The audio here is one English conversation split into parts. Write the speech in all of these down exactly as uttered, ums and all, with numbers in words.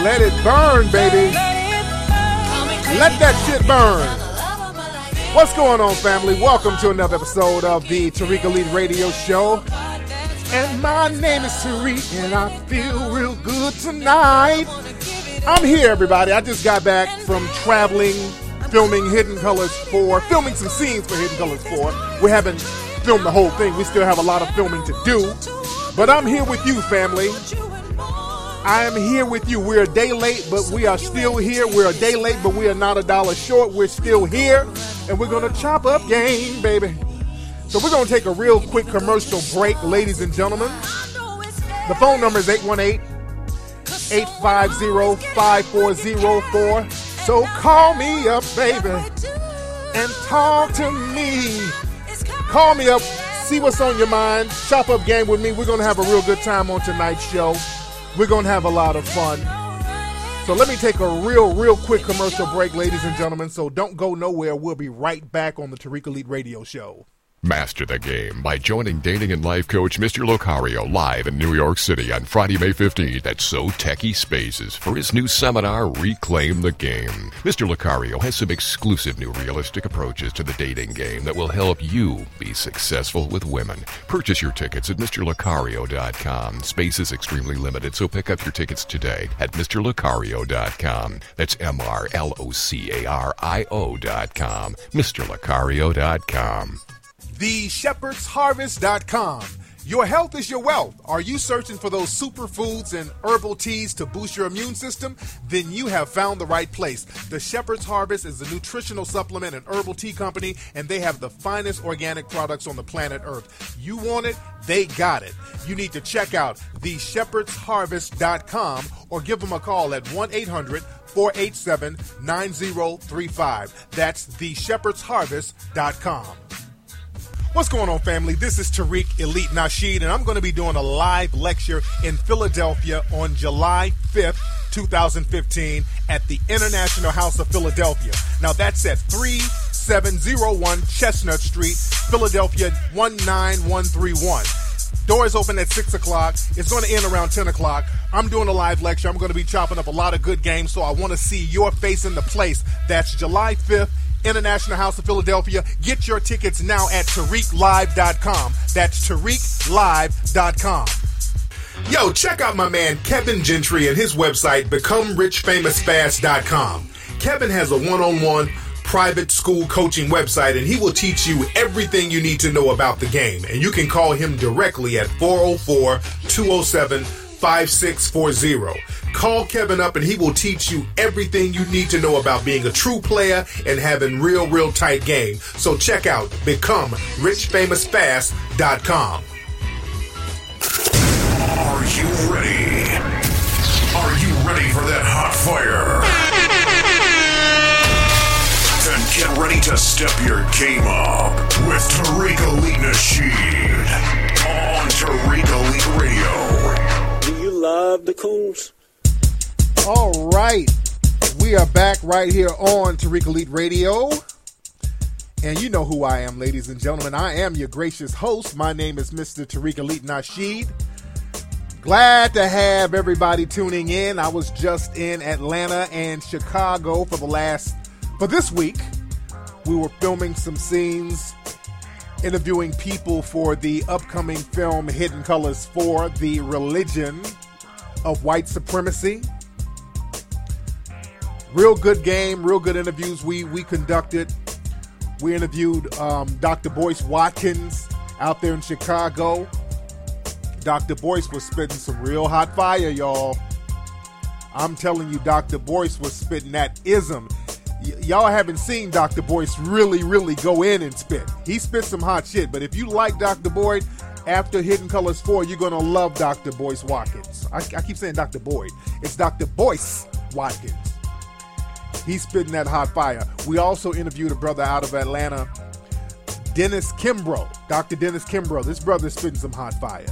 Let it burn, baby. Let that shit burn. What's going on, family? Welcome to another episode of the Tariq Elite Radio Show. And my name is Tariq, and I feel real good tonight. I'm here, everybody. I just got back from traveling, filming Hidden Colors four, filming some scenes for Hidden Colors four. We haven't filmed the whole thing. We still have a lot of filming to do. But I'm here with you, family. I am here with you. We're a day late, but we are still here. We're a day late, but we are not a dollar short. We're still here, and we're going to chop up game, baby. So we're going to take a real quick commercial break, ladies and gentlemen. The phone number is eight one eight, eight five zero, five four zero four. So call me up, baby, and talk to me. Call me up, see what's on your mind, chop up game with me. We're going to have a real good time on tonight's show. We're going to have a lot of fun. So let me take a real, real quick commercial break, ladies and gentlemen. So don't go nowhere. We'll be right back on the Tariq Elite Radio Show. Master the game by joining dating and life coach Mister Locario live in New York City on Friday, May fifteenth at So Techie Spaces for his new seminar, Reclaim the Game. Mister Locario has some exclusive new realistic approaches to the dating game that will help you be successful with women. Purchase your tickets at Mr Locario dot com. Space is extremely limited, so pick up your tickets today at Mr Locario dot com. That's M R L O C A R I O dot com. Mr Locario dot com. the shepherds harvest dot com. Your health is your wealth. Are you searching for those superfoods and herbal teas to boost your immune system? Then you have found the right place. The Shepherd's Harvest is a nutritional supplement and herbal tea company, and they have the finest organic products on the planet Earth. You want it? They got it. You need to check out the shepherds harvest dot com or give them a call at one eight hundred, four eight seven, nine zero three five. That's the shepherds harvest dot com. What's going on, family? This is Tariq Elite Nasheed, and I'm going to be doing a live lecture in Philadelphia on July fifth, twenty fifteen at the International House of Philadelphia. Now, that's at thirty-seven oh one Chestnut Street, Philadelphia one nine one three one. Doors open at six o'clock. It's going to end around ten o'clock. I'm doing a live lecture. I'm going to be chopping up a lot of good games, so I want to see your face in the place. That's July fifth. International House of Philadelphia. Get your tickets now at Tariq Live dot com. That's Tariq Live dot com. Yo, check out my man Kevin Gentry and his website, Become Rich Famous Fast dot com. Kevin has a one-on-one private school coaching website, and he will teach you everything you need to know about the game. And you can call him directly at four oh four, two oh seven, five six four zero. Call Kevin up and he will teach you everything you need to know about being a true player and having real, real tight game. So check out Become Rich Famous Fast dot com. Are you ready? Are you ready for that hot fire? Then get ready to step your game up with Tariq Elite Nasheed on Tariq Elite Radio. Do you love the coons? All right, we are back right here on Tariq Elite Radio, and you know who I am, ladies and gentlemen. I am your gracious host. My name is Mister Tariq Elite Nasheed. Glad to have everybody tuning in. I was just in Atlanta and Chicago for the last, for this week. We were filming some scenes, interviewing people for the upcoming film Hidden Colors four, The Religion of White Supremacy. Real good game, real good interviews we we conducted. We interviewed um, Doctor Boyce Watkins out there in Chicago. Doctor Boyce was spitting some real hot fire, y'all. I'm telling you, Doctor Boyce was spitting that ism. Y- y'all haven't seen Doctor Boyce really, really go in and spit. He spit some hot shit, but if you like Doctor Boyd, after Hidden Colors four, you're going to love Doctor Boyce Watkins. I, I keep saying Doctor Boyd. It's Doctor Boyce Watkins. He's spitting that hot fire. We also interviewed a brother out of Atlanta, Dennis Kimbrough. Doctor Dennis Kimbrough. This brother's spitting some hot fire.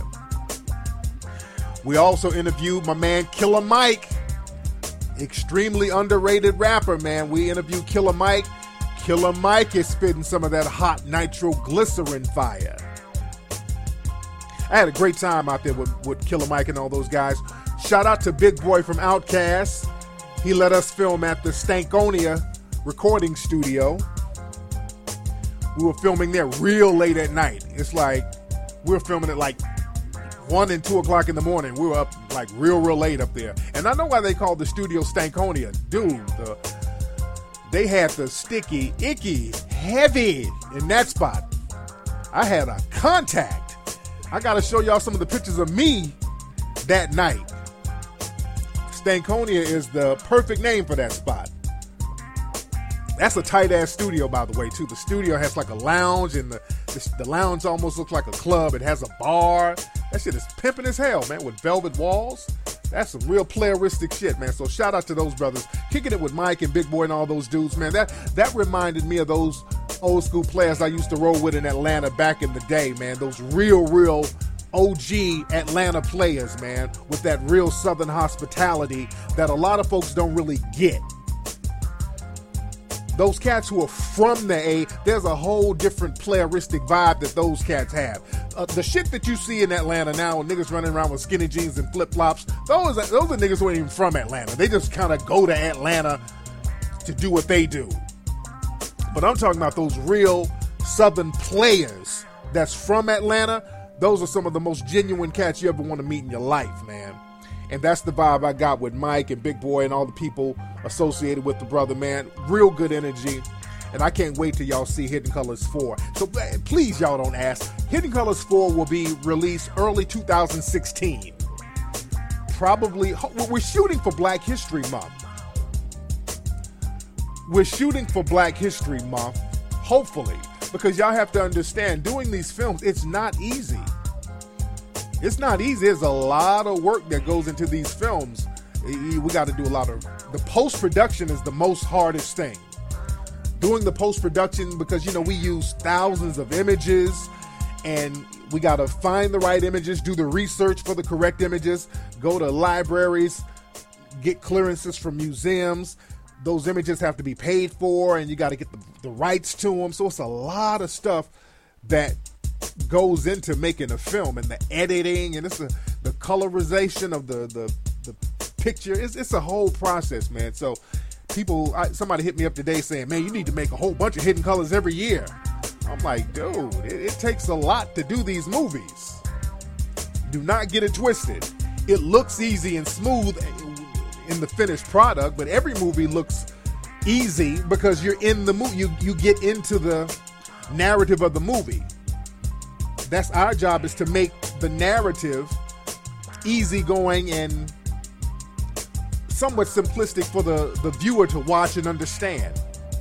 We also interviewed my man Killer Mike. Extremely underrated rapper, man. We interviewed Killer Mike. Killer Mike is spitting some of that hot nitroglycerin fire. I had a great time out there with, with Killer Mike and all those guys. shout out to Big Boy from Outkast. He let us film at the Stankonia recording studio. We were filming there real late at night. It's like we were filming at like one and two o'clock in the morning. We were up like real, real late up there. And I know why they called the studio Stankonia. Dude, the, they had the sticky, icky, heavy in that spot. I had a contact. I got to show y'all some of the pictures of me that night. Stankonia is the perfect name for that spot. That's a tight-ass studio, by the way, too. The studio has like a lounge, and the, the, the lounge almost looks like a club. It has a bar. That shit is pimping as hell, man, with velvet walls. That's some real playeristic shit, man. So shout out to those brothers. Kicking it with Mike and Big Boy and all those dudes, man. That that reminded me of those old school players I used to roll with in Atlanta back in the day, man. Those real, real O G Atlanta players, man, with that real Southern hospitality that a lot of folks don't really get. Those cats who are from the A, there's a whole different playeristic vibe that those cats have. Uh, the shit that you see in Atlanta now, niggas running around with skinny jeans and flip-flops, those are, those are niggas who ain't even from Atlanta. They just kind of go to Atlanta to do what they do. But I'm talking about those real Southern players that's from Atlanta. Those are some of the most genuine cats you ever want to meet in your life, man. And that's the vibe I got with Mike and Big Boy and all the people associated with the brother, man. Real good energy. And I can't wait till y'all see Hidden Colors four. So please, y'all don't ask. Hidden Colors four will be released early two thousand sixteen. Probably, we're shooting for Black History Month. We're shooting for Black History Month, hopefully. Because y'all have to understand, doing these films, it's not easy. It's not easy. There's a lot of work that goes into these films. We got to do a lot of... The post-production is the most hardest thing. Doing the post-production, because, you know, we use thousands of images, and we got to find the right images, do the research for the correct images, go to libraries, get clearances from museums. Those images have to be paid for, and you got to get the, the rights to them. So it's a lot of stuff that goes into making a film, and the editing, and it's a, the colorization of the the, the picture. It's, it's a whole process, man. So people, I, somebody hit me up today saying, man, you need to make a whole bunch of Hidden Colors every year. I'm like, dude, it, it takes a lot to do these movies. Do not get it twisted. It looks easy and smooth in the finished product, but every movie looks easy because you're in the movie. You, you get into the narrative of the movie. That's our job, is to make the narrative easygoing and somewhat simplistic for the, the viewer to watch and understand.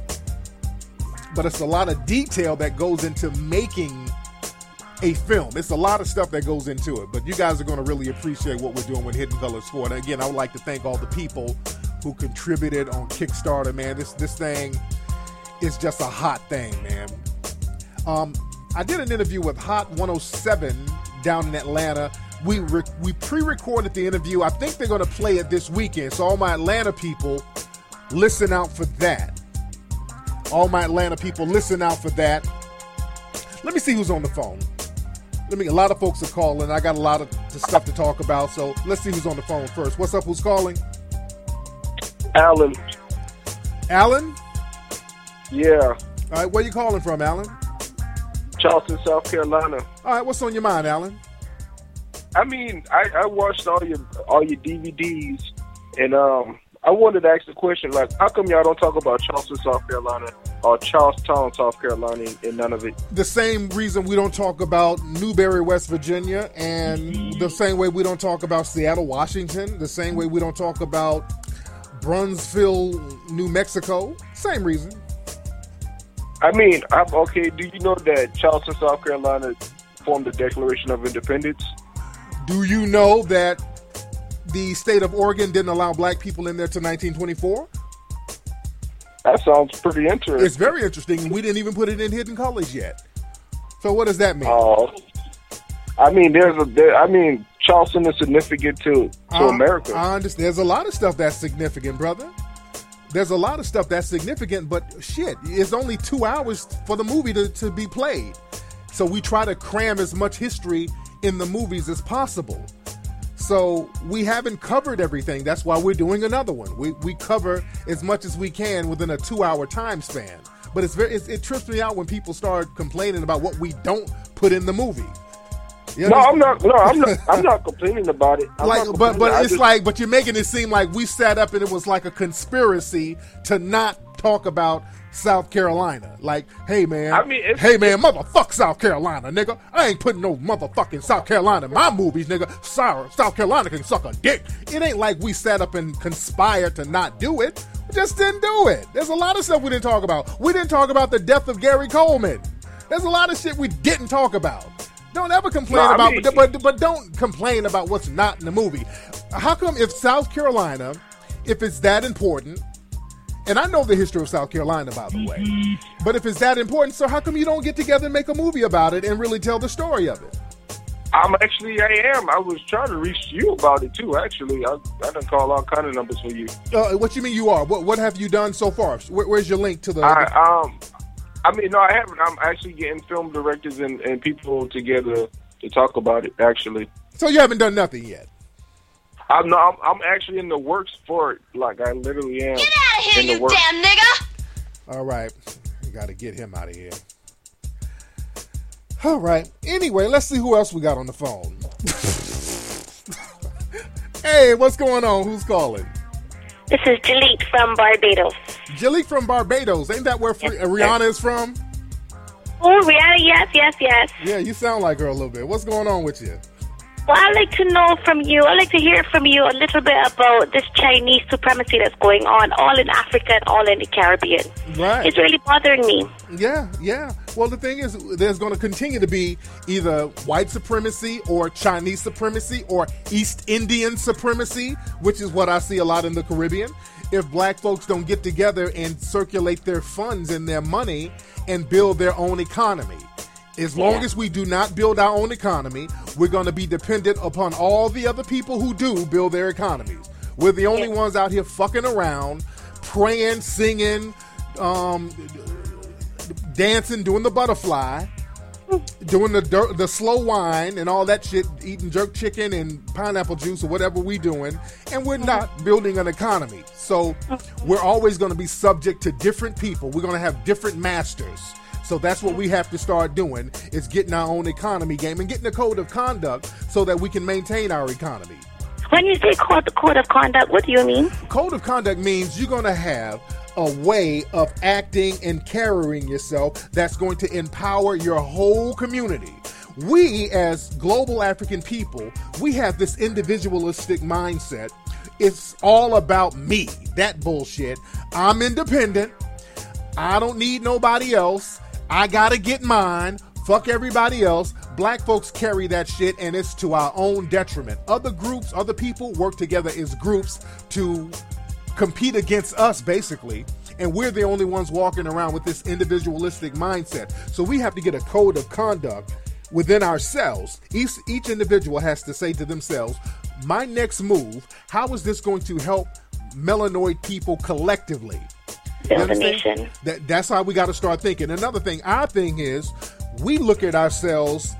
But it's a lot of detail that goes into making a film. It's a lot of stuff that goes into it. But you guys are going to really appreciate what we're doing with Hidden Colors four. And again, I would like to thank all the people who contributed on Kickstarter, man. This this thing is just a hot thing, man. Um, I did an interview with Hot one oh seven down in Atlanta. We re- we pre-recorded the interview. I think they're going to play it this weekend. So all my Atlanta people, listen out for that. All my Atlanta people, listen out for that. Let me see who's on the phone. Let me. A lot of folks are calling. I got a lot of stuff to talk about. So let's see who's on the phone first. What's up? Who's calling? Alan. Alan? Yeah. All right. Where you calling from, Alan? Charleston, South Carolina. All right, what's on your mind, Alan? I mean, I, I watched all your all your D V Ds, and um, I wanted to ask the question, like, how come y'all don't talk about Charleston, South Carolina, or Charlestown, South Carolina, and none of it? The same reason we don't talk about Newberry, West Virginia, and the same way we don't talk about Seattle, Washington, the same way we don't talk about Brunsville, New Mexico. Same reason. I mean, I'm, okay, do you know that Charleston, South Carolina formed the Declaration of Independence? Do you know that the state of Oregon didn't allow black people in there till nineteen twenty-four? That sounds pretty interesting. It's very interesting. We didn't even put it in Hidden Colors yet. So what does that mean? Oh, uh, I mean, there's a. There, I mean, Charleston is significant to to uh, America. I understand. There's a lot of stuff that's significant, brother. There's a lot of stuff that's significant, but shit, it's only two hours for the movie to, to be played. So we try to cram as much history in the movies as possible. So we haven't covered everything. That's why we're doing another one. We we cover as much as we can within a two-hour time span. But it's very, it's, it trips me out when people start complaining about what we don't put in the movie. You no, I'm not. No, I'm not. I'm not complaining about it. I'm like, but but I it's just, like, but you're making it seem like we sat up and it was like a conspiracy to not talk about South Carolina. Like, hey man, I mean, it's, hey man, motherfuck South Carolina, nigga. I ain't putting no motherfucking South Carolina in my movies, nigga. Sorry, South Carolina can suck a dick. It ain't like we sat up and conspired to not do it. We just didn't do it. There's a lot of stuff we didn't talk about. We didn't talk about the death of Gary Coleman. There's a lot of shit we didn't talk about. Don't ever complain no, about, mean, but, but but don't complain about what's not in the movie. How come if South Carolina, if it's that important, and I know the history of South Carolina, by the way, but if it's that important, so how come you don't get together and make a movie about it and really tell the story of it? I'm actually, I am. I was trying to reach you about it too. Actually, I I done call all kind of numbers for you. Uh, what you mean you are? What what have you done so far? Where, where's your link to the? I um. I mean, no, I haven't. I'm actually getting film directors and, and people together to talk about it, actually. So you haven't done nothing yet? I'm, no, I'm, I'm actually in the works for it. Like, I literally am. Get out of here, in the you works. damn nigga! All right. We got to get him out of here. All right. Anyway, let's see who else we got on the phone. Hey, what's going on? Who's calling? This is Jalik from Barbados. Jalik from Barbados. Ain't that where Free, uh, Rihanna is from? Oh, Rihanna, yes, yes, yes. Yeah, you sound like her a little bit. What's going on with you? Well, I'd like to know from you, I'd like to hear from you a little bit about this Chinese supremacy that's going on all in Africa and all in the Caribbean. Right. It's really bothering me. Yeah, yeah. Well, the thing is, there's going to continue to be either white supremacy or Chinese supremacy or East Indian supremacy, which is what I see a lot in the Caribbean. If black folks don't get together and circulate their funds and their money and build their own economy. As long Yeah. as we do not build our own economy, we're going to be dependent upon all the other people who do build their economies. We're the only Yeah. ones out here fucking around, praying, singing, um, dancing, doing the butterfly, doing the dirt, the slow wine and all that shit, eating jerk chicken and pineapple juice or whatever we doing, and we're not building an economy. So we're always going to be subject to different people. We're going to have different masters. So that's what we have to start doing, is getting our own economy game and getting a code of conduct so that we can maintain our economy. When you say code, code of conduct, what do you mean? Code of conduct means you're going to have a way of acting and carrying yourself that's going to empower your whole community. We, as global African people, we have this individualistic mindset. It's all about me. That bullshit. I'm independent. I don't need nobody else. I gotta get mine. Fuck everybody else. Black folks carry that shit, and it's to our own detriment. Other groups, other people work together as groups to compete against us, basically. And we're the only ones walking around with this individualistic mindset. So we have to get a code of conduct within ourselves. Each, each individual has to say to themselves, my next move, how is this going to help melanoid people collectively? Build a nation. That, that's how we got to start thinking. Another thing, our thing is, we look at ourselves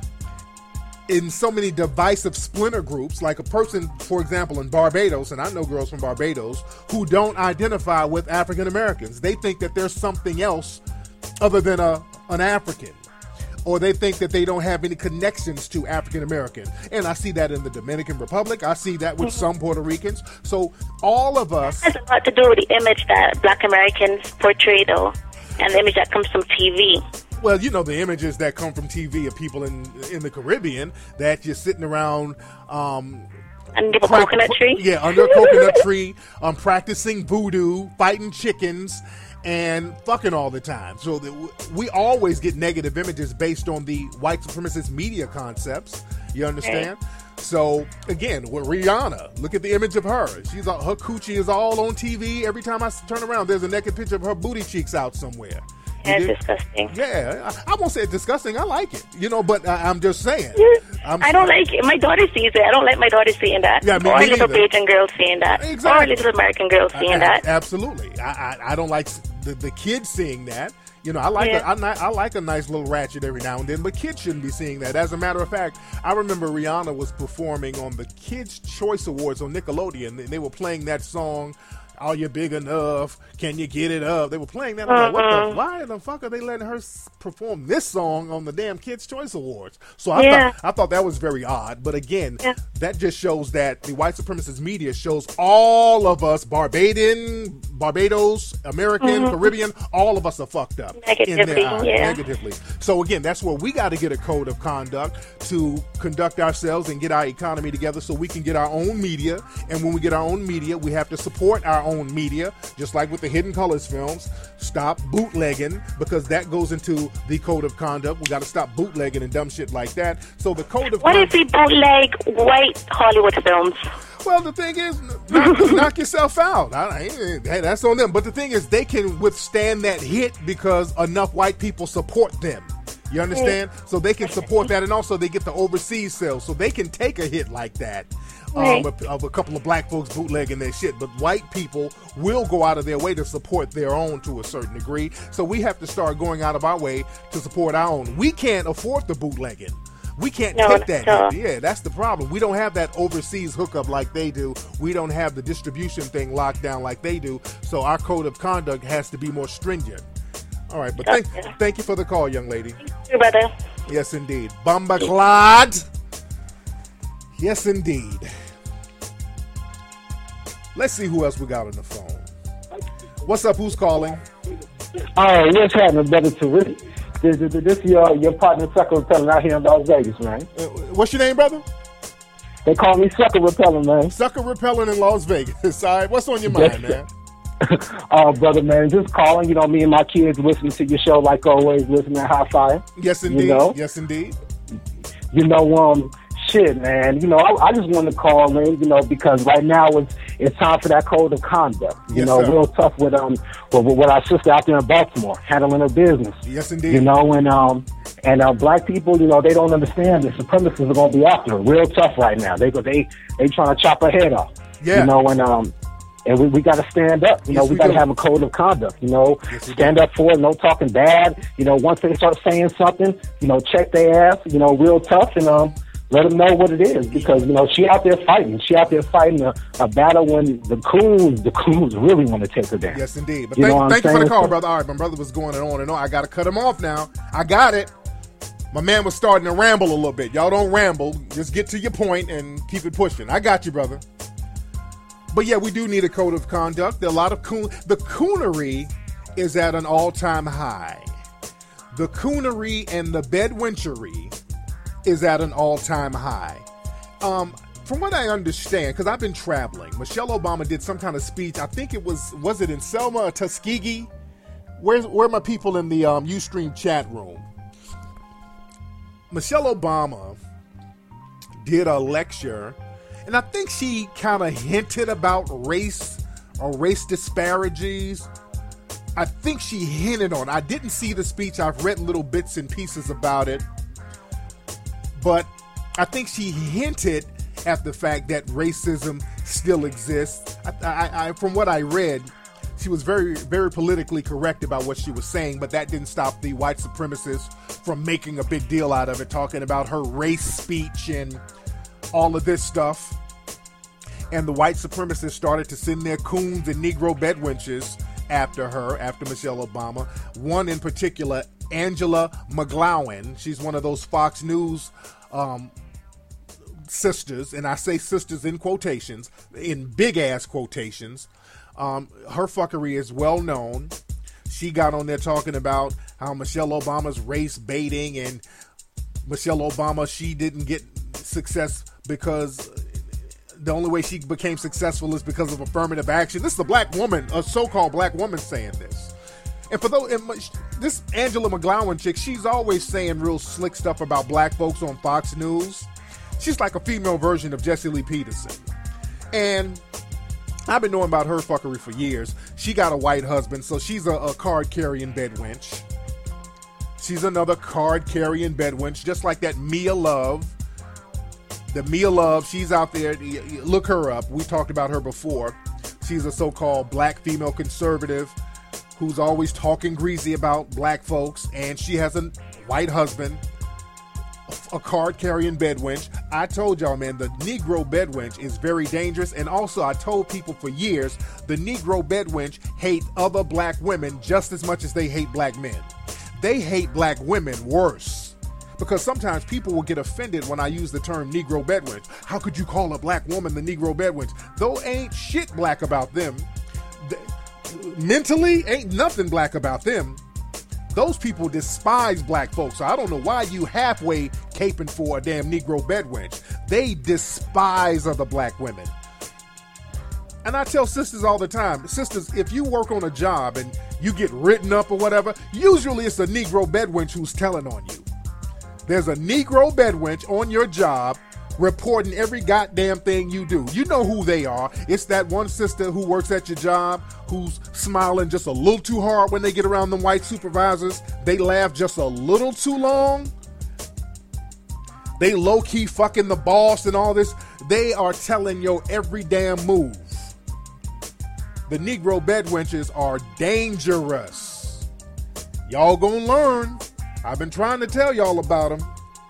in so many divisive splinter groups, like a person, for example, in Barbados, and I know girls from Barbados, who don't identify with African Americans. They think that there's something else other than a an African. Or they think that they don't have any connections to African Americans. And I see that in the Dominican Republic. I see that with mm-hmm. some Puerto Ricans. So all of us... It has a lot to do with the image that black Americans portray, though, and the image that comes from T V. Well, you know, the images that come from T V of people in in the Caribbean that you're sitting around... Um, under a coconut tree? Yeah, under a coconut tree, um, practicing voodoo, fighting chickens, and fucking all the time. So the, we always get negative images based on the white supremacist media concepts. You understand? Okay. So again, with Rihanna, look at the image of her. She's a, her coochie is all on T V. Every time I turn around, there's a naked picture of her booty cheeks out somewhere. That's disgusting. Yeah, I, I won't say it's disgusting. I like it, you know, but I, I'm just saying. I'm, I don't like it. My daughter sees it. I don't like my daughter seeing that. Yeah, I mean, or me little neither. Asian girls seeing that. Exactly. Or little American girls seeing I, I, that. Absolutely. I, I, I don't like the, the kids seeing that. You know, I like Yeah. a, I, ni- I like a nice little ratchet every now and then, but kids shouldn't be seeing that. As a matter of fact, I remember Rihanna was performing on the Kids' Choice Awards on Nickelodeon, and they were playing that song, "Are You Big Enough? Can You Get It Up?" They were playing that. I'm like, what the, why the fuck are they letting her s- perform this song on the damn Kids' Choice Awards? So I, Yeah. thought, I thought that was very odd. But again, Yeah. that just shows that the white supremacist media shows all of us, Barbadian, Barbados, American, Caribbean, all of us are fucked up. in Negatively, their eyes, yeah. negatively. So again, that's where we got to get a code of conduct to conduct ourselves and get our economy together so we can get our own media. And when we get our own media, we have to support our own media, just like with the Hidden Colors films. Stop bootlegging, because that goes into the code of conduct. We got to stop bootlegging and dumb shit like that. So the code of What if conduct. we bootleg white Hollywood films? Well, the thing is, knock, knock yourself out. I, I, hey, that's on them. But the thing is, they can withstand that hit because enough white people support them. You understand? So they can support that, and also they get the overseas sales, so they can take a hit like that. Um, Right. of, of a couple of black folks bootlegging their shit, but white people will go out of their way to support their own to a certain degree. So we have to start going out of our way to support our own. We can't afford the bootlegging. We can't No, take that no. hit. Yeah, that's the problem. We don't have that overseas hookup like they do. We don't have the distribution thing locked down like they do. So our code of conduct has to be more stringent. All right, but thank, Gotcha. thank you for the call, young lady. Your brother. Yes, indeed. Bumba Clad. Yes, indeed. Let's see who else we got on the phone. What's up? Who's calling? Oh, what's happening, brother Tariq? This, this, this is your, your partner, Sucker Repellent, out here in Las Vegas, man. Uh, what's your name, brother? They call me Sucker Repellent, man. Sucker Repellent in Las Vegas. All right, what's on your mind, man? Oh, brother, man, just calling. You know, me and my kids listening to your show like always, listening to High Fire. Yes, indeed. You know? Yes, indeed. You know, um, shit, man. You know, I, I just wanted to call in, you know, because right now it's it's time for that code of conduct. You Yes, know, sir. real tough with um with, with our sister out there in Baltimore handling her business. Yes, indeed. You know, and um and uh, black people, you know, they don't understand the supremacists are gonna be after her. Real tough right now. They they they trying to chop her head off. Yeah. You know, and um. And we, we got to stand up. You know, Yes, we we got to do. have a code of conduct. You know, Yes, we stand do. up for it. No talking bad. You know, once they start saying something, you know, check their ass. You know, real tough, and um, let them know what it is, because you know she out there fighting. She out there fighting a, a battle when the coons, the coons really want to take her down. Yes, indeed. But You know thank, what I'm thank you for the saying? call, So- brother. All right, my brother was going on and on. I got to cut him off now. I got it. My man was starting to ramble a little bit. Y'all don't ramble. Just get to your point and keep it pushing. I got you, brother. But yeah, we do need a code of conduct. There are a lot of coon. The coonery is at an all-time high. The coonery and the bedwenchery is at an all-time high. Um, from what I understand, because I've been traveling, Michelle Obama did some kind of speech. I think it was, was it in Selma or Tuskegee? Where's, where are my people in the um, Ustream chat room? Michelle Obama did a lecture, and I think she kind of hinted about race or race disparities. I think she hinted on. I didn't see the speech. I've read little bits and pieces about it. But I think she hinted at the fact that racism still exists. I, I, I, from what I read, she was very, very politically correct about what she was saying, but that didn't stop the white supremacists from making a big deal out of it, talking about her race speech and all of this stuff. And the white supremacists started to send their coons and Negro bedwenches after her, after Michelle Obama. One in particular, Angela McGlowan. She's one of those Fox News um, sisters, and I say sisters in quotations, in big-ass quotations. Um, her fuckery is well known. She got on there talking about how Michelle Obama's race baiting, and Michelle Obama, she didn't get success because the only way she became successful is because of affirmative action. This is a black woman, a so-called black woman saying this. And for those, and this Angela McGlowan chick, she's always saying real slick stuff about black folks on Fox News. She's like a female version of Jesse Lee Peterson. And I've been knowing about her fuckery for years. She got a white husband, so she's a, a card-carrying bedwench. She's another card-carrying bedwench, just like that Mia Love. The Mia Love, she's out there. Look her up. We talked about her before. She's a so-called black female conservative who's always talking greasy about black folks, and she has a white husband, a card-carrying bedwench. I told y'all, man, the Negro bedwench is very dangerous. And also, I told people for years, the Negro bedwench hate other black women just as much as they hate black men. They hate black women worse. Because sometimes people will get offended when I use the term Negro bedwench. How could you call a black woman the Negro bedwench? Though ain't shit black about them. Mentally, ain't nothing black about them. Those people despise black folks. So I don't know why you halfway caping for a damn Negro bedwench. They despise other black women. And I tell sisters all the time, sisters, if you work on a job and you get written up or whatever, usually it's a Negro bedwench who's telling on you. There's a Negro bedwench on your job reporting every goddamn thing you do. You know who they are. It's that one sister who works at your job who's smiling just a little too hard when they get around them white supervisors. They laugh just a little too long. They low-key fucking the boss and all this. They are telling your every damn move. The Negro bedwenches are dangerous. Y'all gonna learn. I've been trying to tell y'all about them.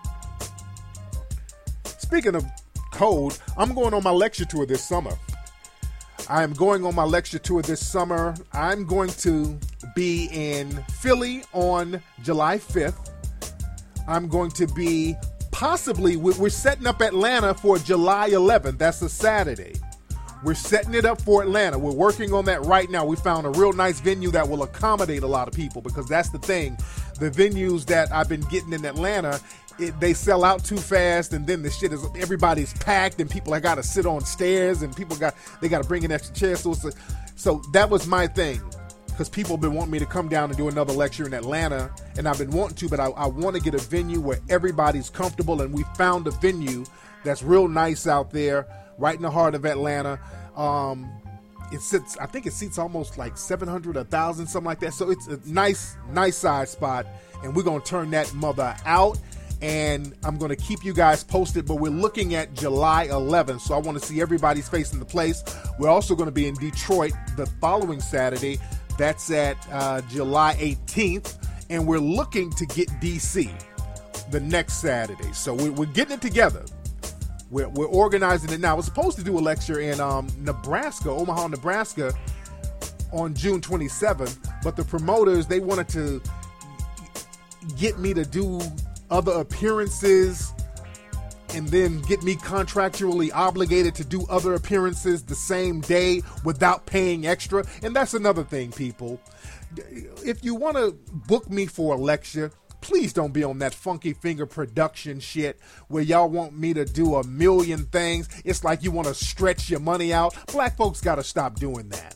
Speaking of cold, I'm going on my lecture tour this summer. I am going on my lecture tour this summer. I'm going to be in Philly on July fifth. I'm going to be possibly, we're setting up Atlanta for July eleventh. That's a Saturday. We're setting it up for Atlanta. We're working on that right now. We found a real nice venue that will accommodate a lot of people, because that's the thing. The venues that I've been getting in Atlanta, It, they sell out too fast, and then the shit is, everybody's packed, and people have got to sit on stairs, and people got they got to bring in extra chairs. So, it's a, so that was my thing, because people have been wanting me to come down and do another lecture in Atlanta, and I've been wanting to, but I, I want to get a venue where everybody's comfortable, and we found a venue that's real nice out there, right in the heart of Atlanta. Um, it sits, I think it seats almost like seven hundred, one thousand, something like that. So it's a nice, nice size spot, and we're gonna turn that mother out. And I'm going to keep you guys posted, but we're looking at July eleventh, so I want to see everybody's face in the place. We're also going to be in Detroit the following Saturday. That's at uh, July eighteenth, and we're looking to get D C the next Saturday. So we're, we're getting it together. We're, we're organizing it now. We're supposed to do a lecture in um, Nebraska, Omaha, Nebraska, on June twenty-seventh, but the promoters, they wanted to get me to do other appearances and then get me contractually obligated to do other appearances the same day without paying extra. And that's another thing, people. If you want to book me for a lecture, please don't be on that Funky Finger production shit where y'all want me to do a million things. It's like you want to stretch your money out. Black folks got to stop doing that.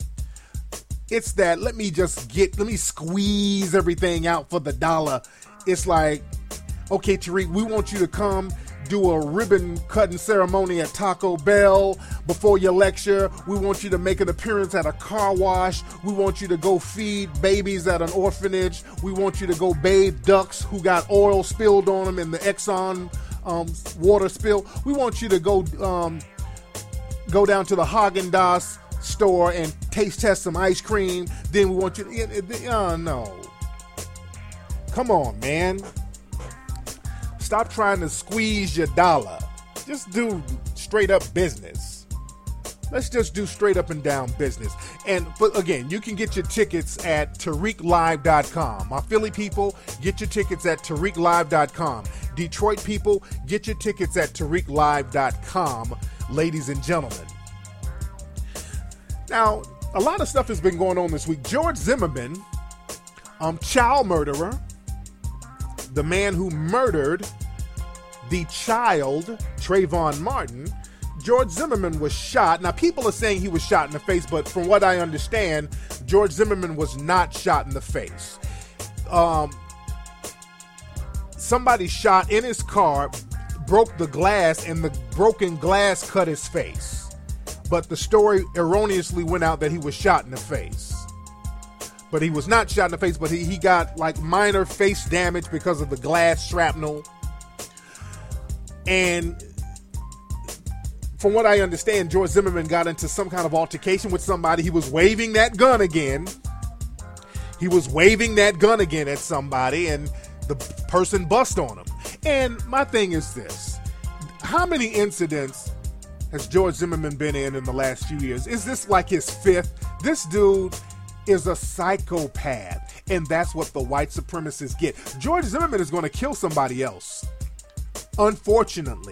It's that, let me just get, let me squeeze everything out for the dollar. It's like, okay, Tariq, we want you to come do a ribbon cutting ceremony at Taco Bell before your lecture. We want you to make an appearance at a car wash. We want you to go feed babies at an orphanage. We want you to go bathe ducks who got oil spilled on them in the Exxon um, water spill. We want you to go um, go down to the Haagen-Dazs store and taste test some ice cream. Then we want you to, oh no. Come on, man. Stop trying to squeeze your dollar. Just do straight up business. Let's just do straight up and down business. And but again, you can get your tickets at Tariq Live dot com. My Philly people, get your tickets at Tariq Live dot com. Detroit people, get your tickets at Tariq Live dot com, ladies and gentlemen. Now, a lot of stuff has been going on this week. George Zimmerman, um, child murderer, the man who murdered the child, Trayvon Martin, George Zimmerman was shot. Now, people are saying he was shot in the face, but from what I understand, George Zimmerman was not shot in the face. Um, somebody shot in his car, broke the glass, and the broken glass cut his face. But the story erroneously went out that he was shot in the face. But he was not shot in the face, but he, he got like minor face damage because of the glass shrapnel. And from what I understand, George Zimmerman got into some kind of altercation with somebody. He was waving that gun again. He was waving that gun again at somebody, and the person bust on him. And my thing is this. How many incidents has George Zimmerman been in in the last few years? Is this like his fifth? This dude is a psychopath, and that's what the white supremacists get. George Zimmerman is going to kill somebody else, unfortunately.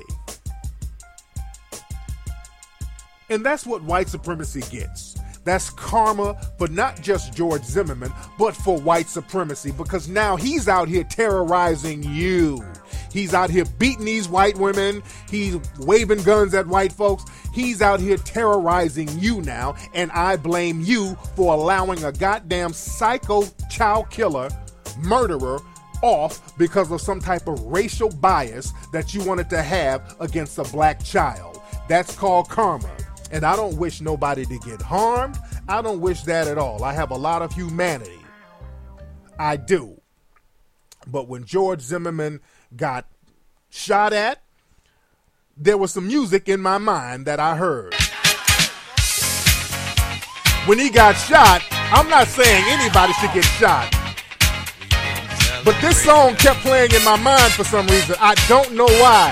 And that's what white supremacy gets. That's karma for not just George Zimmerman, but for white supremacy, because now he's out here terrorizing you. He's out here beating these white women. He's waving guns at white folks. He's out here terrorizing you now, and I blame you for allowing a goddamn psycho child killer, murderer, off because of some type of racial bias that you wanted to have against a black child. That's called karma. And I don't wish nobody to get harmed. I don't wish that at all. I have a lot of humanity. I do. But when George Zimmerman got shot at, there was some music in my mind that I heard. When he got shot, I'm not saying anybody should get shot, but this song kept playing in my mind for some reason. I don't know why.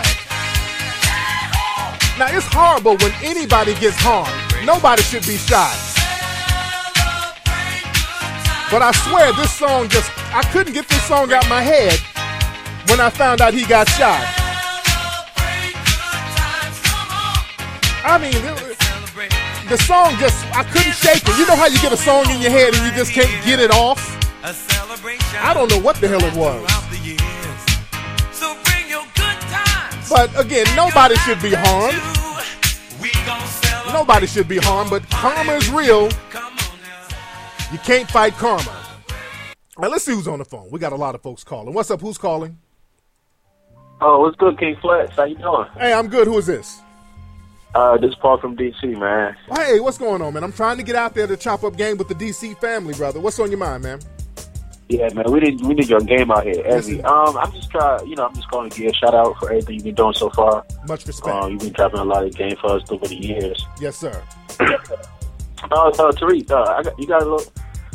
Now, it's horrible when anybody gets harmed. Nobody should be shot. But I swear this song just, I couldn't get this song out my head when I found out he got shot. I mean, it, the song just, I couldn't shake it. You know how you get a song in your head and you just can't get it off? I don't know what the hell it was. But again, nobody should be harmed. Nobody should be harmed, but karma is real. You can't fight karma. All right, let's see who's on the phone. We got a lot of folks calling. What's up? Who's calling? Oh, what's good, King Flex? How you doing? Hey, I'm good. Who is this? Uh, this is Paul from D C, man. Hey, what's going on, man? I'm trying to get out there to chop up game with the D C family, brother. What's on your mind, man? Yeah, man, we need we need your game out here, Ezzy. Um, I'm just trying, you know, I'm just calling to give a shout out for everything you've been doing so far. Much respect. Um, you've been dropping a lot of game for us over the years. Yes, sir. uh, uh, Tariq, uh, I got, you got a little.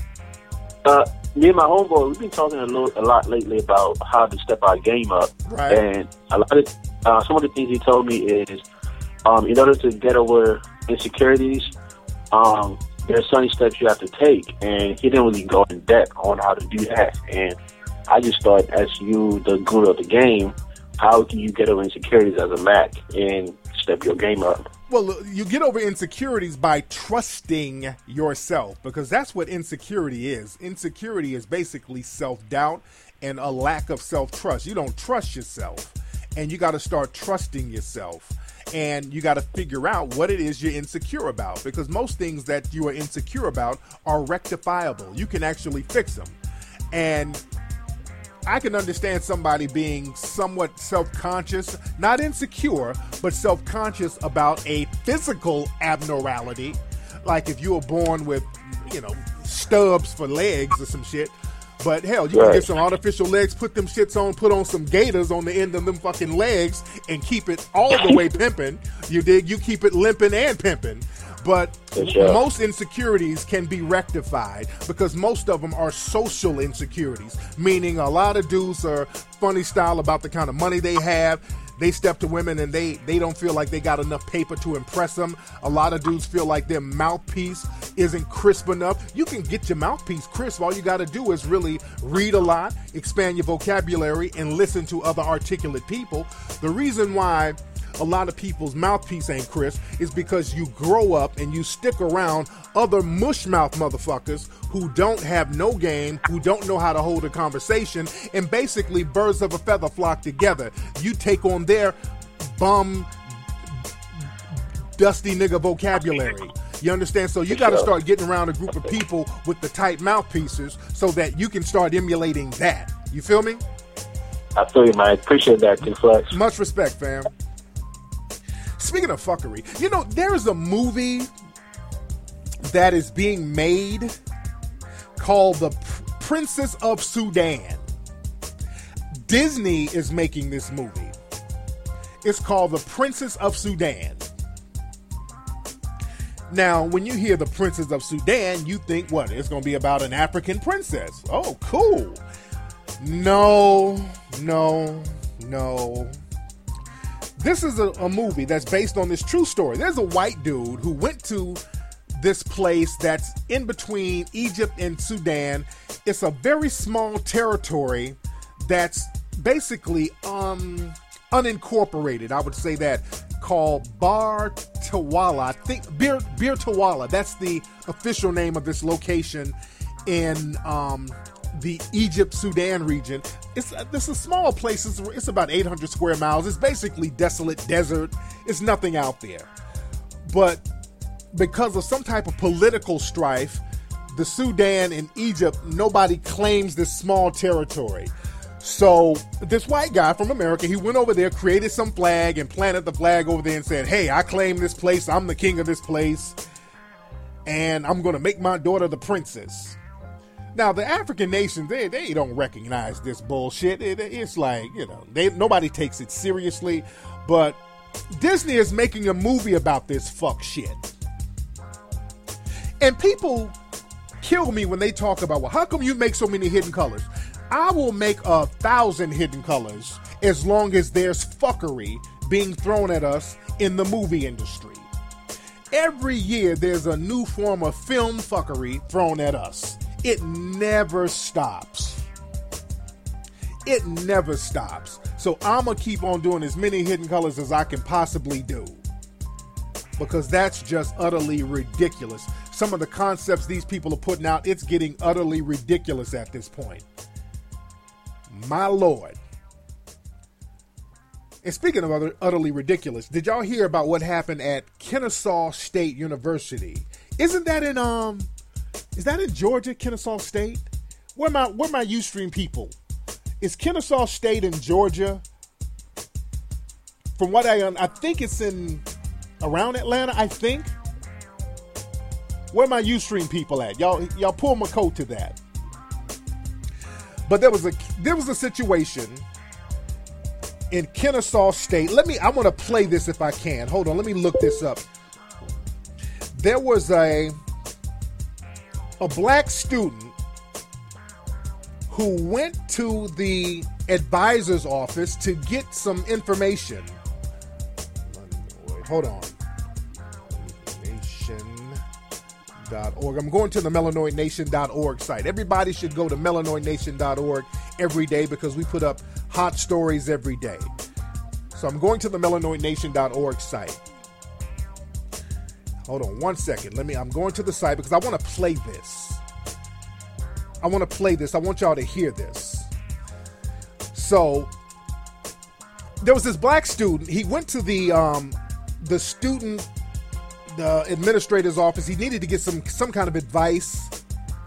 Uh, me and my homeboy, we've been talking a little, a lot lately about how to step our game up. Right. And a lot of, uh, some of the things he told me is, um, in order to get over insecurities, um. there's certain steps you have to take, and he didn't really go in depth on how to do that. And I just thought, as you, the guru of the game, how can you get over insecurities as a Mac and step your game up? Well, you get over insecurities by trusting yourself, because that's what insecurity is. Insecurity is basically self-doubt and a lack of self-trust. You don't trust yourself, and you got to start trusting yourself. And you got to figure out what it is you're insecure about, because most things that you are insecure about are rectifiable. You can actually fix them. And I can understand somebody being somewhat self-conscious, not insecure, but self-conscious about a physical abnormality. Like if you were born with, you know, stubs for legs or some shit. But hell, you right. can get some artificial legs, put them shits on, put on some gaiters on the end of them fucking legs and keep it all the way pimping. You dig? You keep it limping and pimping. But sure. most insecurities can be rectified, because most of them are social insecurities, meaning a lot of dudes are funny style about the kind of money they have. They step to women and they, they don't feel like they got enough paper to impress them. A lot of dudes feel like their mouthpiece isn't crisp enough. You can get your mouthpiece crisp. All you got to do is really read a lot, expand your vocabulary, and listen to other articulate people. The reason why a lot of people's mouthpiece ain't crisp is because you grow up and you stick around other mushmouth motherfuckers who don't have no game, who don't know how to hold a conversation, and basically birds of a feather flock together. You take on their bum, dusty nigga vocabulary. You understand? So you got to start getting around a group of people with the tight mouthpieces so that you can start emulating that. You feel me? I feel you, man. I appreciate that, King Flex. Much respect, fam. Speaking of fuckery, you know, there's a movie that is being made called The Princess of Sudan. Disney is making this movie. It's called The Princess of Sudan. Now, when you hear the Princess of Sudan, you think, what? It's going to be about an African princess. Oh, cool. No, no, no. This is a, a movie that's based on this true story. There's a white dude who went to this place that's in between Egypt and Sudan. It's a very small territory that's basically um, unincorporated. I would say that, called Bar Tawala. I think Bir Bir Tawala. That's the official name of this location in um, the Egypt-Sudan region. It's, it's a small place. It's, it's about eight hundred square miles. It's basically desolate desert. It's nothing out there. But because of some type of political strife, the Sudan and Egypt, nobody claims this small territory. So this white guy from America, he went over there, created some flag and planted the flag over there and said, hey, I claim this place. I'm the king of this place. And I'm going to make my daughter the princess. Now, the African nations, they, they don't recognize this bullshit. It, it's like, you know, they, nobody takes it seriously. But Disney is making a movie about this fuck shit. And people kill me when they talk about, well, how come you make so many hidden colors? I will make a thousand hidden colors as long as there's fuckery being thrown at us in the movie industry. Every year there's a new form of film fuckery thrown at us. It never stops. It never stops. So I'm going to keep on doing as many hidden colors as I can possibly do. Because that's just utterly ridiculous. Some of the concepts these people are putting out, it's getting utterly ridiculous at this point. My Lord. And speaking of other, utterly ridiculous, did y'all hear about what happened at Kennesaw State University? Isn't that in um is that in Georgia, Kennesaw State? Where my where my Ustream people? Is Kennesaw State in Georgia? From what I I think it's in around Atlanta, I think. Where my Ustream people at? Y'all y'all pull my coat to that. But there was a there was a situation in Kennesaw State. Let me, I want to play this if I can. Hold on, let me look this up. There was a a black student who went to the advisor's office to get some information. Hold on. Org. I'm going to the melanoid nation dot org site. Everybody should go to melanoid nation dot org every day because we put up hot stories every day. So I'm going to the melanoid nation dot org site. Hold on one second. Let me, I'm going to the site because I want to play this. I want to play this. I want y'all to hear this. So there was this black student. He went to the um, the student the administrator's office. He needed to get some some kind of advice